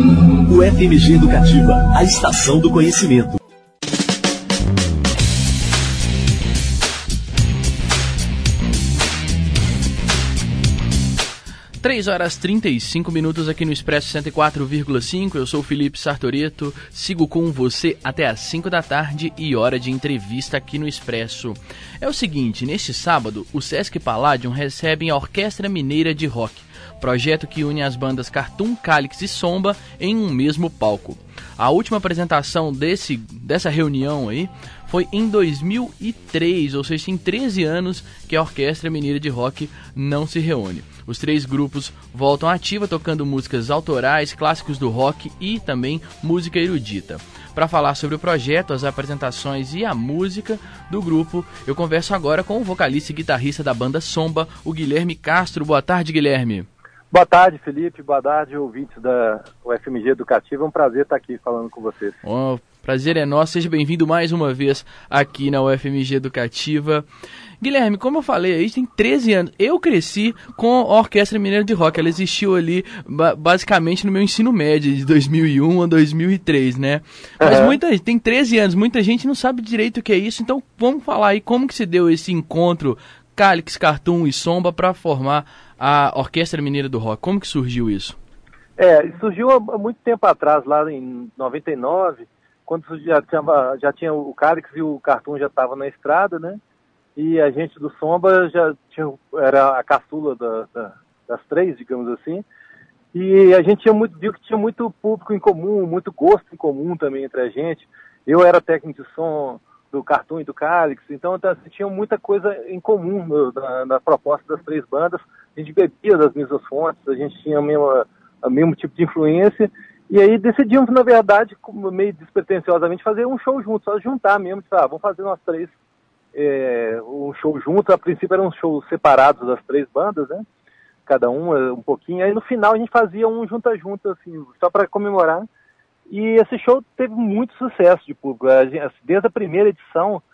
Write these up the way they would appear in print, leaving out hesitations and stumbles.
O FMG Educativa, a estação do conhecimento. Três horas 35 minutos aqui no Expresso 104,5. Eu sou o Felipe Sartoreto, sigo com você até às 5 da tarde e hora de entrevista aqui no Expresso. É o seguinte, neste sábado, o Sesc Palladium recebe a Orquestra Mineira de Rock, projeto que une as bandas Cartoon, Calyx e Somba em um mesmo palco. A última apresentação dessa reunião aí foi em 2003, ou seja, tem 13 anos que a Orquestra Mineira de Rock não se reúne. Os três grupos voltam à ativa tocando músicas autorais, clássicos do rock e também música erudita. Para falar sobre o projeto, as apresentações e a música do grupo, eu converso agora com o vocalista e guitarrista da banda Somba, o Guilherme Castro. Boa tarde, Guilherme. Boa tarde, Felipe. Boa tarde, ouvintes da UFMG Educativa. É um prazer estar aqui falando com vocês. Oh, prazer é nosso. Seja bem-vindo mais uma vez aqui na UFMG Educativa. Guilherme, como eu falei, aí tem 13 anos. Eu cresci com a Orquestra Mineira de Rock. Ela existiu ali basicamente no meu ensino médio, de 2001 a 2003, né? Mas tem 13 anos, muita gente não sabe direito o que é isso. Então vamos falar aí como que se deu esse encontro Calyx, Cartoon e Somba para formar a Orquestra Mineira do Rock. Como que surgiu isso? Surgiu há muito tempo atrás, lá em 99, quando já tinha o Calyx e o Cartoon já estavam na estrada, né? E a gente do Somba era a caçula das três, digamos assim. E a gente viu que tinha muito público em comum, muito gosto em comum também entre a gente. Eu era técnico de som do Cartoon e do Calyx, então tinha muita coisa em comum na proposta das três bandas. A gente bebia das mesmas fontes, a gente tinha o mesmo tipo de influência, e aí decidimos, na verdade, meio despretensiosamente, fazer um show junto, só juntar mesmo, vamos fazer nós três um show junto. A princípio eram shows separados das três bandas, né? Cada um pouquinho, aí no final a gente fazia um junta-junta, assim, só para comemorar. E esse show teve muito sucesso de público. Desde a primeira edição,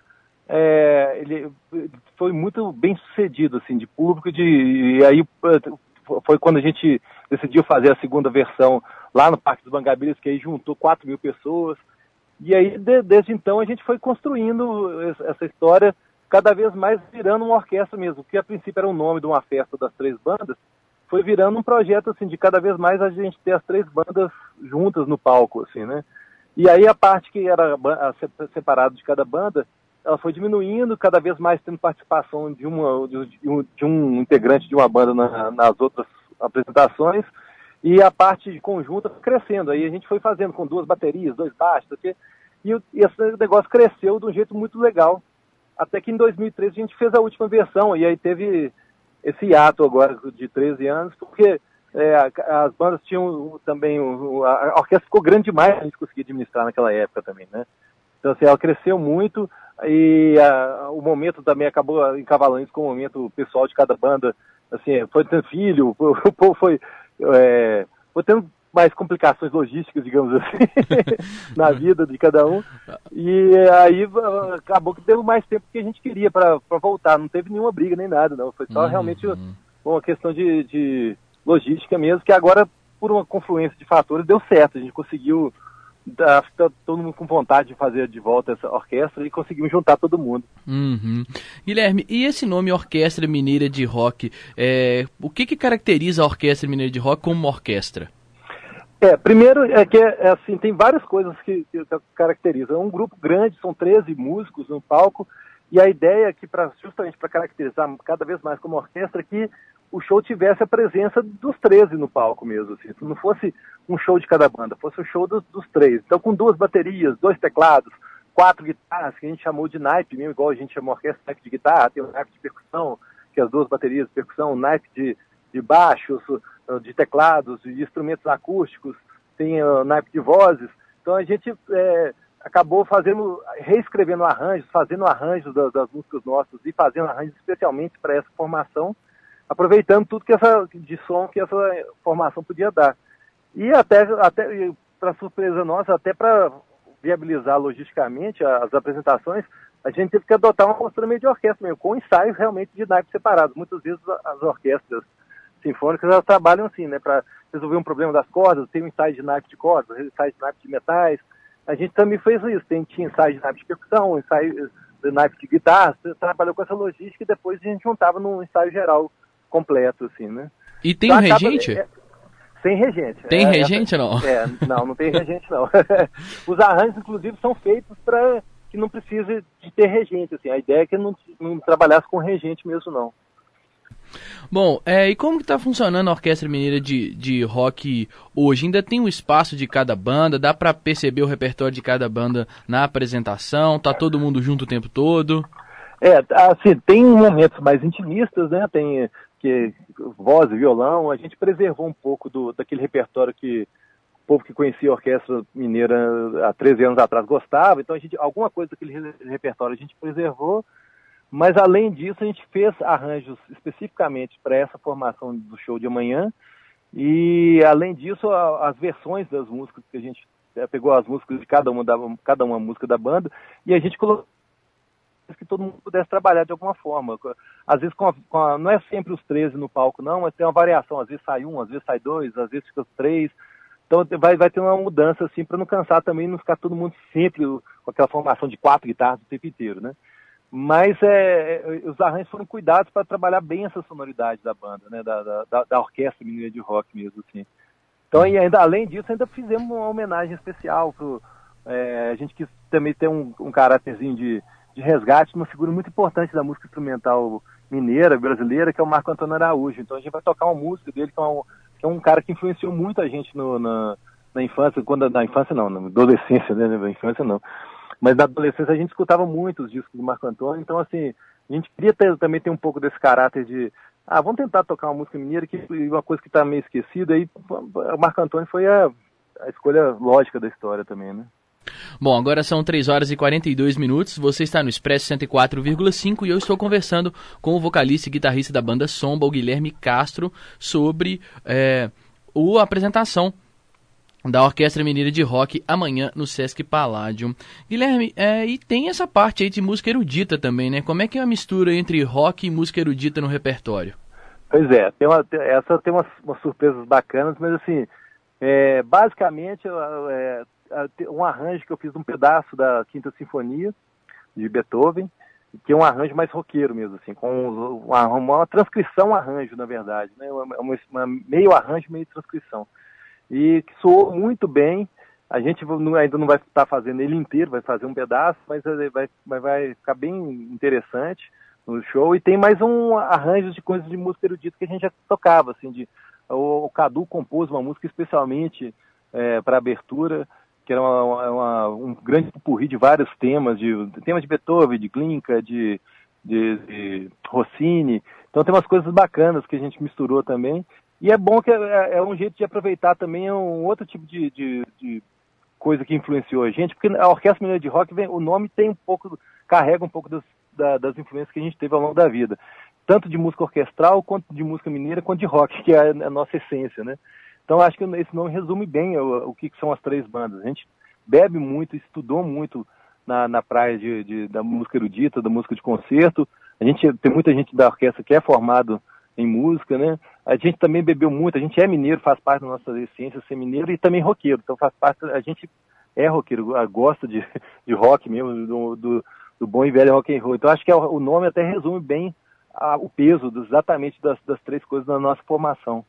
ele foi muito bem sucedido, assim, de público. E aí foi quando a gente decidiu fazer a segunda versão lá no Parque dos Mangabeira, que aí juntou 4.000 pessoas. E aí, desde então, a gente foi construindo essa história, cada vez mais virando uma orquestra mesmo, que a princípio era o nome de uma festa das três bandas, foi virando um projeto, assim, de cada vez mais a gente ter as três bandas juntas no palco, assim, né? E aí a parte que era separada de cada banda, ela foi diminuindo, cada vez mais tendo participação de um integrante de uma banda nas outras apresentações, e a parte de conjunta foi crescendo. Aí a gente foi fazendo com 2 baterias, 2 baixos, e esse negócio cresceu de um jeito muito legal. Até que em 2013 a gente fez a última versão, e aí teve esse hiato agora de 13 anos, porque as bandas tinham também, a orquestra ficou grande demais, a gente conseguia administrar naquela época também, né? Então, assim, ela cresceu muito, e o momento também acabou encavalando isso com o momento pessoal de cada banda. Assim, foi tendo filho, o povo foi tendo mais complicações logísticas, digamos assim, na vida de cada um. E aí acabou que deu mais tempo que a gente queria para voltar. Não teve nenhuma briga nem nada, não. Foi só realmente uma questão de logística mesmo, que agora, por uma confluência de fatores, deu certo. A gente conseguiu ficar todo mundo com vontade de fazer de volta essa orquestra e conseguimos juntar todo mundo. Guilherme, e esse nome Orquestra Mineira de Rock, o que caracteriza a Orquestra Mineira de Rock como uma orquestra? Primeiro assim, tem várias coisas que caracterizam. É um grupo grande, são 13 músicos no palco, e a ideia é que justamente para caracterizar cada vez mais como orquestra, que o show tivesse a presença dos 13 no palco mesmo, assim. Não fosse um show de cada banda, fosse um show dos 3. Então, com 2 baterias, 2 teclados, 4 guitarras, que a gente chamou de naipe mesmo, igual a gente chamou orquestra, naipe de guitarra, tem o naipe de percussão, que é as 2 baterias de percussão, o naipe de baixos, de teclados, de instrumentos acústicos, tem o naipe de vozes. Então a gente acabou reescrevendo arranjos, fazendo arranjos das músicas nossas e fazendo arranjos especialmente para essa formação, aproveitando tudo de som que essa formação podia dar. E até para surpresa nossa, até para viabilizar logisticamente as apresentações, a gente teve que adotar uma postura meio de orquestra mesmo, com ensaios realmente de naipes separados. Muitas vezes as orquestras sinfônicas, elas trabalham assim, né, para resolver um problema das cordas. Tem um ensaio de naipe de cordas, ensaio de naipe de metais. A gente também fez isso, tinha ensaio de naipe de percussão, ensaio de naipe de guitarra, trabalhou com essa logística e depois a gente juntava num ensaio geral completo, assim, né? E tem um regente? Sem regente. Tem regente ou não? Não tem regente, não. Os arranjos, inclusive, são feitos para que não precise de ter regente, assim. A ideia é que não trabalhasse com regente mesmo, não. Bom, e como que tá funcionando a Orquestra Mineira de Rock hoje? Ainda tem um espaço de cada banda? Dá para perceber o repertório de cada banda na apresentação? Tá todo mundo junto o tempo todo? Assim, tem momentos mais intimistas, né? Tem voz e violão. A gente preservou um pouco daquele repertório que o povo que conhecia a Orquestra Mineira há 13 anos atrás gostava. Então, alguma coisa daquele repertório a gente preservou. Mas, além disso, a gente fez arranjos especificamente para essa formação do show de amanhã. E, além disso, as versões das músicas, que a gente pegou as músicas de cada uma música da banda, e a gente colocou que todo mundo pudesse trabalhar de alguma forma. Às vezes, não é sempre os 13 no palco, não, mas tem uma variação. Às vezes sai um, às vezes sai dois, às vezes fica os 3. Então, vai ter uma mudança, assim, para não cansar também, não ficar todo mundo sempre com aquela formação de 4 guitarras o tempo inteiro, né? Mas os arranjos foram cuidados para trabalhar bem essa sonoridade da banda, né? Da Orquestra Mineira de Rock mesmo, assim. Então, e ainda, além disso, ainda fizemos uma homenagem especial. A gente quis também ter um caráterzinho de resgate, uma figura muito importante da música instrumental mineira, brasileira, que é o Marco Antônio Araújo. Então a gente vai tocar uma música dele, que é um cara que influenciou muito a gente na infância, na infância não, na adolescência, né? Na infância não. Mas na adolescência a gente escutava muito os discos do Marco Antônio, então assim, a gente queria também ter um pouco desse caráter de, vamos tentar tocar uma música mineira, uma coisa que está meio esquecida, aí o Marco Antônio foi a escolha lógica da história também, né? Bom, agora são 3 horas e 42 minutos, você está no Expresso 104,5 e eu estou conversando com o vocalista e guitarrista da banda Somba, o Guilherme Castro, sobre a apresentação da Orquestra Mineira de Rock amanhã no Sesc Palladium. Guilherme, e tem essa parte aí de música erudita também, né? Como é que é a mistura entre rock e música erudita no repertório? Pois essa tem umas surpresas bacanas, mas assim, basicamente um arranjo que eu fiz de um pedaço da Quinta Sinfonia de Beethoven, que é um arranjo mais roqueiro mesmo, assim, com uma transcrição arranjo, na verdade, né? Uma meio arranjo, meio transcrição. E que soou muito bem. A gente ainda não vai estar fazendo ele inteiro, vai fazer um pedaço, mas vai ficar bem interessante no show. E tem mais um arranjo de coisas de música erudita que a gente já tocava, assim, o Cadu compôs uma música especialmente para abertura, que era um grande pupurri de vários temas, temas de Beethoven, de Glinka, de Rossini. Então tem umas coisas bacanas que a gente misturou também. E é bom que é um jeito de aproveitar também um outro tipo de coisa que influenciou a gente, porque a Orquestra Mineira de Rock, o nome carrega um pouco das influências que a gente teve ao longo da vida. Tanto de música orquestral, quanto de música mineira, quanto de rock, que é a nossa essência, né? Então acho que esse nome resume bem o que são as 3 bandas. A gente bebe muito, estudou muito na praia da música erudita, da música de concerto. Tem muita gente da orquestra que é formado em música, né? A gente também bebeu muito, a gente é mineiro, faz parte da nossa essência ser mineiro e também roqueiro, então faz parte, a gente é roqueiro, gosta de rock mesmo, do bom e velho rock and roll. Então acho que o nome até resume bem o peso exatamente das 3 coisas na nossa formação.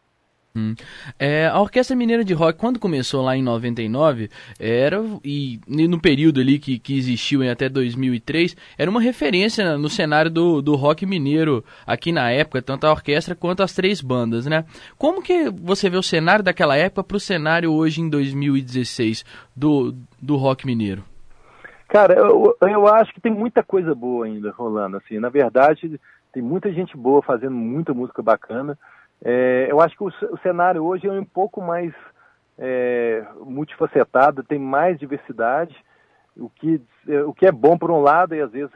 A Orquestra Mineira de Rock, quando começou lá em 99, e no período ali que existiu até 2003, era uma referência no cenário do rock mineiro aqui na época, tanto a orquestra quanto as 3 bandas, né? Como que você vê o cenário daquela época para o cenário hoje em 2016 do rock mineiro? Cara, eu acho que tem muita coisa boa ainda rolando, assim. Na verdade, tem muita gente boa fazendo muita música bacana. Eu acho que o cenário hoje é um pouco mais multifacetado, tem mais diversidade, o que é bom por um lado e às vezes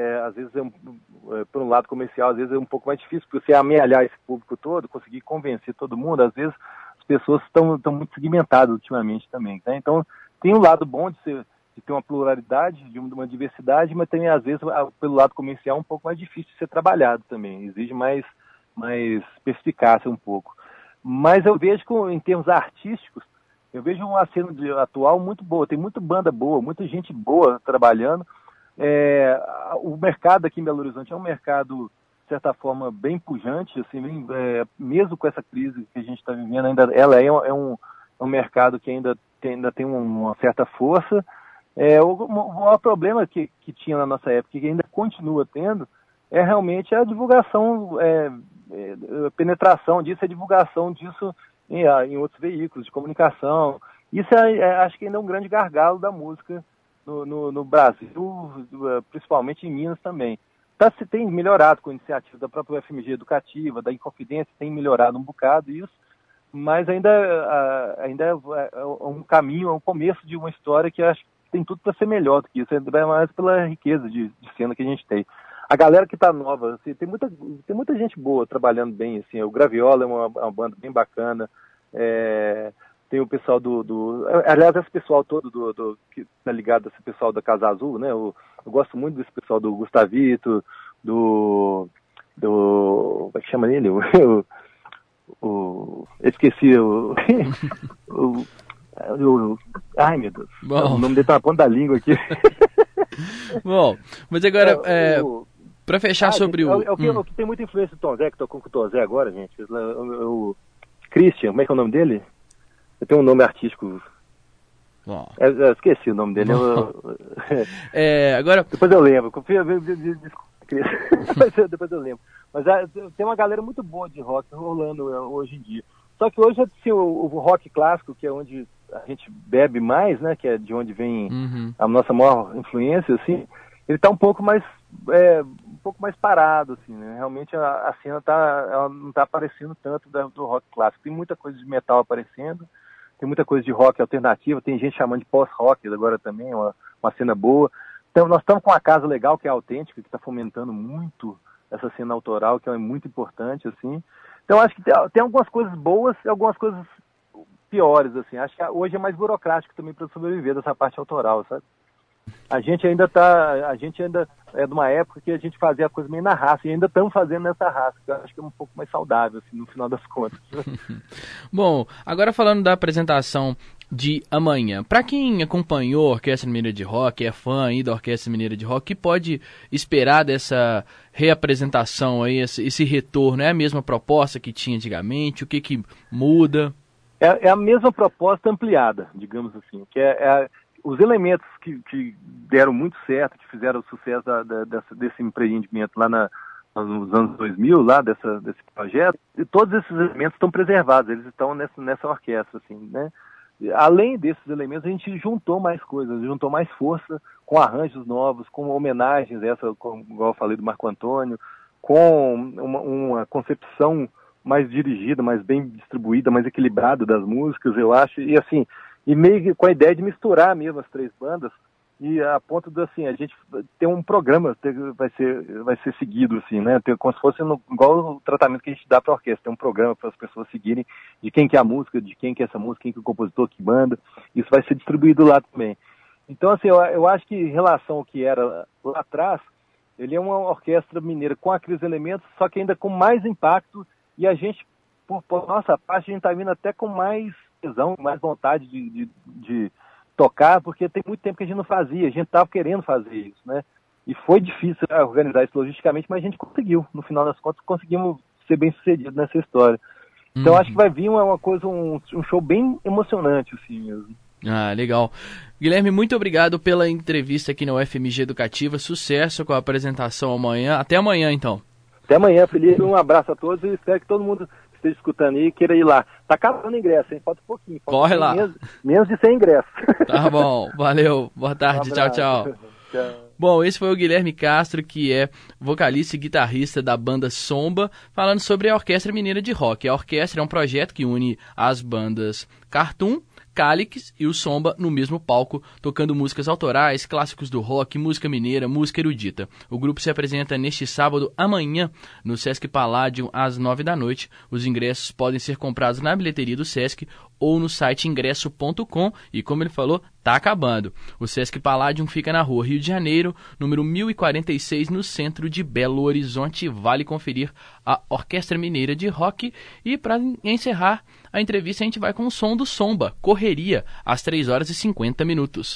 por um lado comercial, às vezes é um pouco mais difícil, porque você amealhar esse público todo, conseguir convencer todo mundo, às vezes as pessoas estão muito segmentadas ultimamente também, né? Então tem um lado bom de ter uma pluralidade, de uma diversidade, mas também às vezes pelo lado comercial é um pouco mais difícil de ser trabalhado também, exige mais perspicácia um pouco. Mas eu vejo que, em termos artísticos, eu vejo uma cena atual muito boa, tem muita banda boa, muita gente boa trabalhando. O mercado aqui em Belo Horizonte é um mercado, de certa forma, bem pujante, assim, mesmo com essa crise que a gente está vivendo, ela é um mercado que ainda tem uma certa força. O maior problema que tinha na nossa época, que ainda continua tendo, é realmente a divulgação, a penetração disso, a divulgação disso em outros veículos de comunicação. Isso acho que ainda é um grande gargalo da música no Brasil, principalmente em Minas também. Se tem melhorado com a iniciativa da própria UFMG Educativa, da Inconfidência, tem melhorado um bocado isso, mas ainda é um caminho, é um começo de uma história que eu acho que tem tudo para ser melhor do que isso, é mais pela riqueza de cena que a gente tem. A galera que tá nova, assim, tem muita gente boa trabalhando bem, assim, o Graviola é uma banda bem bacana, tem o pessoal aliás, esse pessoal todo que tá ligado, esse pessoal da Casa Azul, né, eu gosto muito desse pessoal do Gustavito, como é que chama ele? Esqueci ai, meu Deus. Bom. O nome dele tá na ponta da língua aqui. Bom, mas agora, para fechar sobre o que tem muita influência do Tom Zé, que tocou com o Tom Zé agora, gente. O Christian, como é que é o nome dele? Eu tenho um nome artístico. Eu esqueci o nome dele. Agora... Depois eu lembro. Depois eu lembro. Mas tem uma galera muito boa de rock rolando hoje em dia. Só que hoje, assim, o rock clássico, que é onde a gente bebe mais, né, que é de onde vem a nossa maior influência, assim, ele está um pouco mais parado, assim, né? Realmente a cena ela não está aparecendo tanto do rock clássico. Tem muita coisa de metal aparecendo, tem muita coisa de rock alternativa, tem gente chamando de post-rock agora também, uma cena boa. Então, nós estamos com uma casa legal, que é autêntica, que está fomentando muito essa cena autoral, que é muito importante, assim. Então, acho que tem algumas coisas boas e algumas coisas piores, assim. Acho que hoje é mais burocrático também para sobreviver dessa parte autoral, sabe? A gente ainda é de uma época que a gente fazia a coisa meio na raça, e ainda estamos fazendo nessa raça, que eu acho que é um pouco mais saudável, assim, no final das contas. Bom, agora falando da apresentação de amanhã, para quem acompanhou a Orquestra Mineira de Rock, é fã aí da Orquestra Mineira de Rock, que pode esperar dessa reapresentação aí, esse retorno? É a mesma proposta que tinha antigamente? O que muda? É a mesma proposta ampliada, digamos assim, que os elementos que deram muito certo, que fizeram o sucesso desse empreendimento lá nos anos 2000, lá desse projeto, e todos esses elementos estão preservados, eles estão nessa orquestra, assim, né? Além desses elementos, a gente juntou mais coisas, juntou mais força, com arranjos novos, com homenagens, igual eu falei do Marco Antônio, com uma concepção mais dirigida, mais bem distribuída, mais equilibrada das músicas, eu acho, e assim, e meio com a ideia de misturar mesmo as três bandas, e a ponto de, assim, a gente ter um programa vai ser seguido, assim, né, como se fosse igual o tratamento que a gente dá para a orquestra, tem um programa para as pessoas seguirem de quem que é a música, de quem que é essa música, quem que é o compositor, que banda, isso vai ser distribuído lá também. Então, assim, eu acho que em relação ao que era lá atrás, ele é uma orquestra mineira com aqueles elementos, só que ainda com mais impacto, e a gente, por nossa parte, a gente está vindo até com mais tesão, mais vontade de tocar, porque tem muito tempo que a gente não fazia, a gente estava querendo fazer isso, né? E foi difícil organizar isso logisticamente, mas a gente conseguiu. No final das contas, conseguimos ser bem sucedidos nessa história. Então, acho que vai vir uma coisa, um show bem emocionante, assim mesmo. Ah, legal. Guilherme, muito obrigado pela entrevista aqui na UFMG Educativa. Sucesso com a apresentação amanhã. Até amanhã, então. Até amanhã, Felipe. Um abraço a todos e espero que todo mundo esteja escutando aí e queira ir lá. Tá acabando o ingresso, hein? Falta um pouquinho. Corre lá. Menos de 100 ingressos. Tá bom. Valeu. Boa tarde. Tchau, tchau. Tchau. Bom, esse foi o Guilherme Castro, que é vocalista e guitarrista da banda Somba, falando sobre a Orquestra Mineira de Rock. A orquestra é um projeto que une as bandas Cartoon, Calix e o Somba no mesmo palco, tocando músicas autorais, clássicos do rock, música mineira, música erudita. O grupo se apresenta neste sábado, amanhã, no Sesc Palladium, às 9 da noite. Os ingressos podem ser comprados na bilheteria do Sesc ou no site ingresso.com e, como ele falou, tá acabando. O Sesc Palladium fica na rua Rio de Janeiro, número 1046, no centro de Belo Horizonte. Vale conferir a Orquestra Mineira de Rock. E para encerrar a entrevista, a gente vai com o som do Somba, Correria, às 3h50.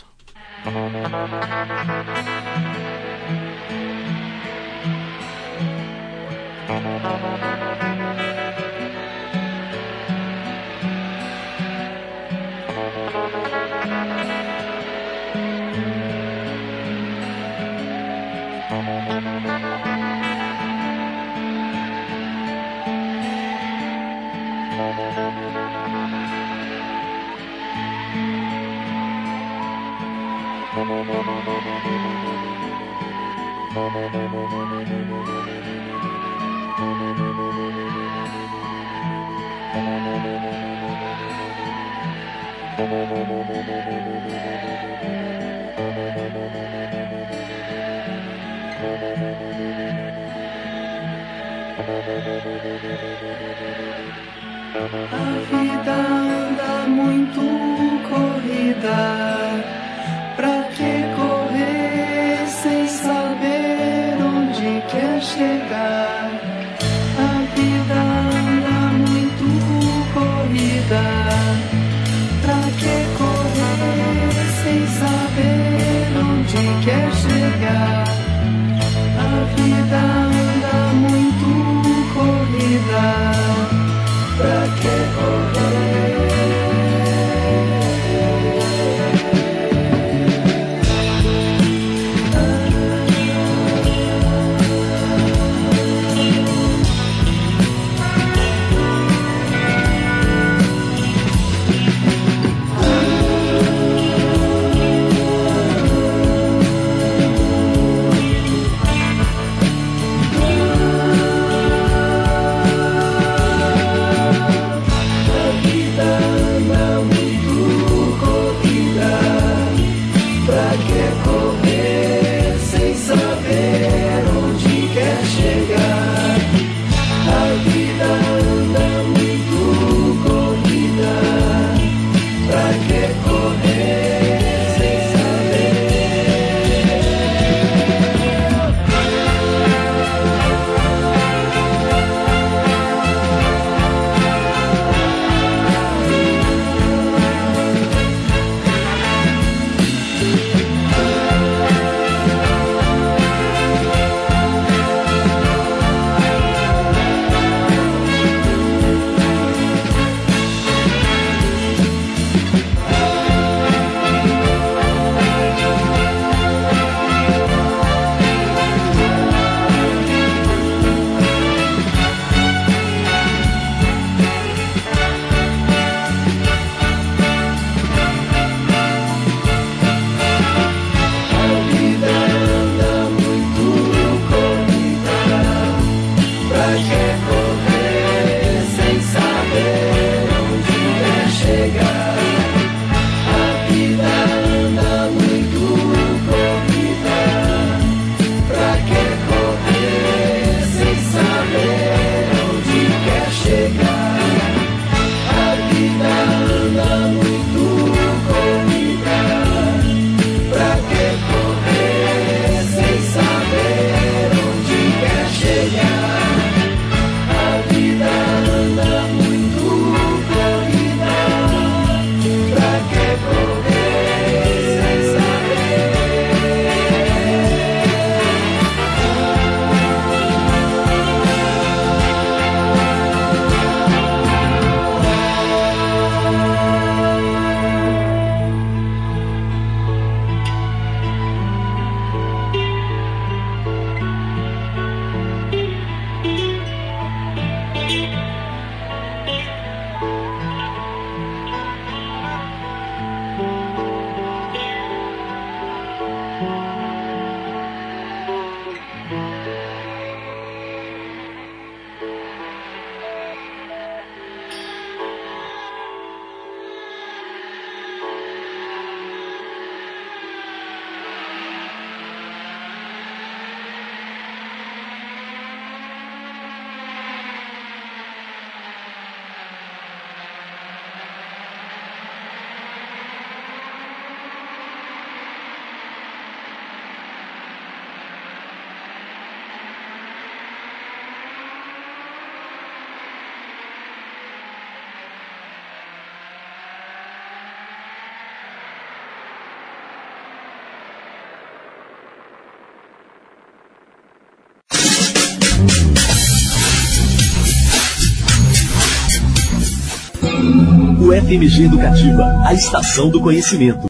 A vida anda muito corrida, pra que correr sem saber onde quer chegar? A vida anda muito corrida, pra que correr sem saber onde quer chegar? A vida anda muito corrida, pra que correr? O FMG Educativa, a estação do conhecimento.